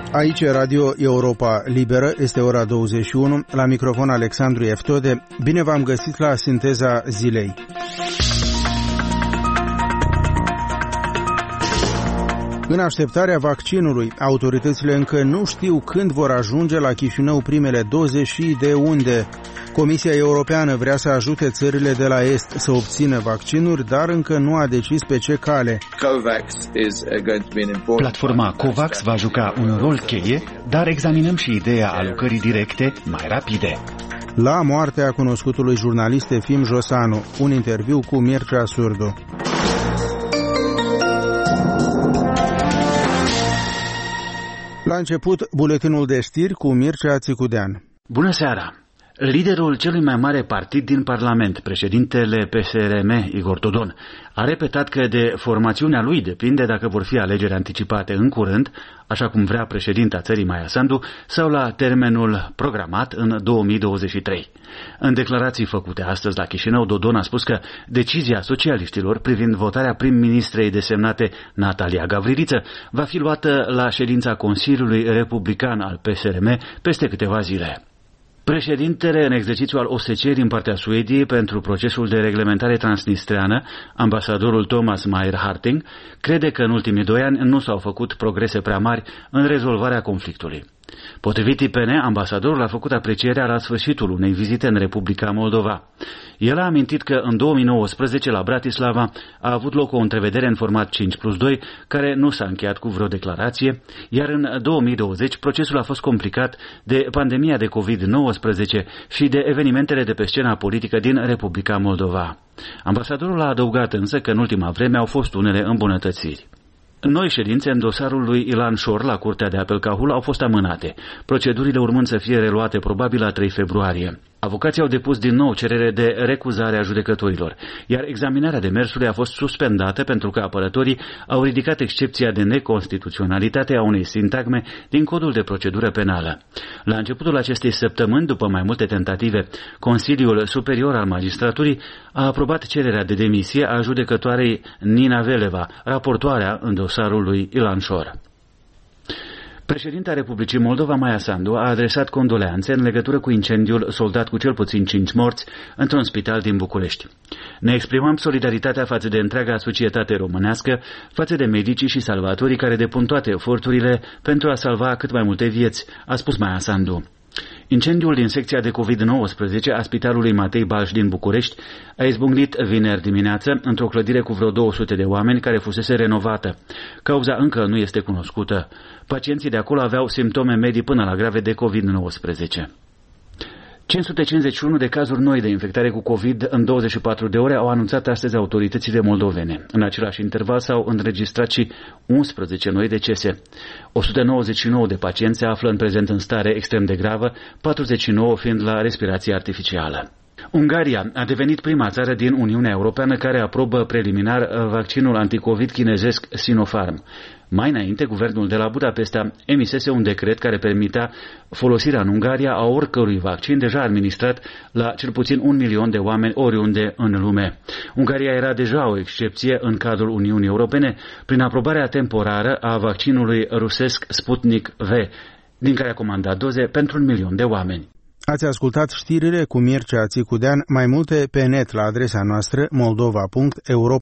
Aici Radio Europa Liberă, este ora 21, la microfon Alexandru Eftode. Bine v-am găsit la Sinteza Zilei. În așteptarea vaccinului, autoritățile încă nu știu când vor ajunge la Chișinău primele doze și de unde. Comisia Europeană vrea să ajute țările de la Est să obțină vaccinuri, dar încă nu a decis pe ce cale. Platforma COVAX va juca un rol cheie, dar examinăm și ideea alocării directe mai rapide. La moartea cunoscutului jurnalist Efim Josanu, un interviu cu Mircea Surdu. La început, buletinul de știri cu Mircea Țicudean. Bună seara! Liderul celui mai mare partid din Parlament, președintele PSRM, Igor Dodon, a repetat că de formațiunea lui depinde dacă vor fi alegeri anticipate în curând, așa cum vrea președinta țării Maia Sandu, sau la termenul programat în 2023. În declarații făcute astăzi la Chișinău, Dodon a spus că decizia socialiștilor privind votarea prim-ministrei desemnate Natalia Gavriliță va fi luată la ședința Consiliului Republican al PSRM peste câteva zile. Președintele în exercițiu al OSCE din partea Suediei pentru procesul de reglementare transnistreană, ambasadorul Thomas Meyer Harting, crede că în ultimii 2 ani nu s-au făcut progrese prea mari în rezolvarea conflictului. Potrivit IPN, ambasadorul a făcut aprecierea la sfârșitul unei vizite în Republica Moldova. El a amintit că în 2019 la Bratislava a avut loc o întrevedere în format 5+2, care nu s-a încheiat cu vreo declarație, iar în 2020 procesul a fost complicat de pandemia de COVID-19 și de evenimentele de pe scena politică din Republica Moldova. Ambasadorul a adăugat însă că în ultima vreme au fost unele îmbunătățiri. Noi ședințe în dosarul lui Ilan Șor la Curtea de Apel Cahul au fost amânate, procedurile urmând să fie reluate probabil la 3 februarie. Avocații au depus din nou cerere de recuzare a judecătorilor, iar examinarea demersului a fost suspendată pentru că apărătorii au ridicat excepția de neconstituționalitate a unei sintagme din Codul de Procedură Penală. La începutul acestei săptămâni, după mai multe tentative, Consiliul Superior al Magistraturii a aprobat cererea de demisie a judecătoarei Nina Veleva, raportoarea în dosarul lui Ilan Șor. Președinta Republicii Moldova, Maia Sandu, a adresat condoleanțe în legătură cu incendiul soldat cu cel puțin 5 morți într-un spital din București. Ne exprimăm solidaritatea față de întreaga societate românească, față de medicii și salvatorii care depun toate eforturile pentru a salva cât mai multe vieți, a spus Maia Sandu. Incendiul din secția de COVID-19 a Spitalului Matei Balș din București a izbucnit vineri dimineață într-o clădire cu vreo 200 de oameni care fusese renovată. Cauza încă nu este cunoscută. Pacienții de acolo aveau simptome medii până la grave de COVID-19. 551 de cazuri noi de infectare cu COVID în 24 de ore au anunțat astăzi autoritățile moldovene. În același interval s-au înregistrat și 11 noi decese. 199 de pacienți se află în prezent în stare extrem de gravă, 49 fiind la respirație artificială. Ungaria a devenit prima țară din Uniunea Europeană care aprobă preliminar vaccinul anticovid chinezesc Sinopharm. Mai înainte, guvernul de la Budapesta emisese un decret care permitea folosirea în Ungaria a oricărui vaccin deja administrat la cel puțin 1 milion de oameni oriunde în lume. Ungaria era deja o excepție în cadrul Uniunii Europene prin aprobarea temporară a vaccinului rusesc Sputnik V, din care a comandat doze pentru 1 milion de oameni. Ați ascultat știrile cu Mircea Țicudean, mai multe pe net la adresa noastră moldova.europa.org.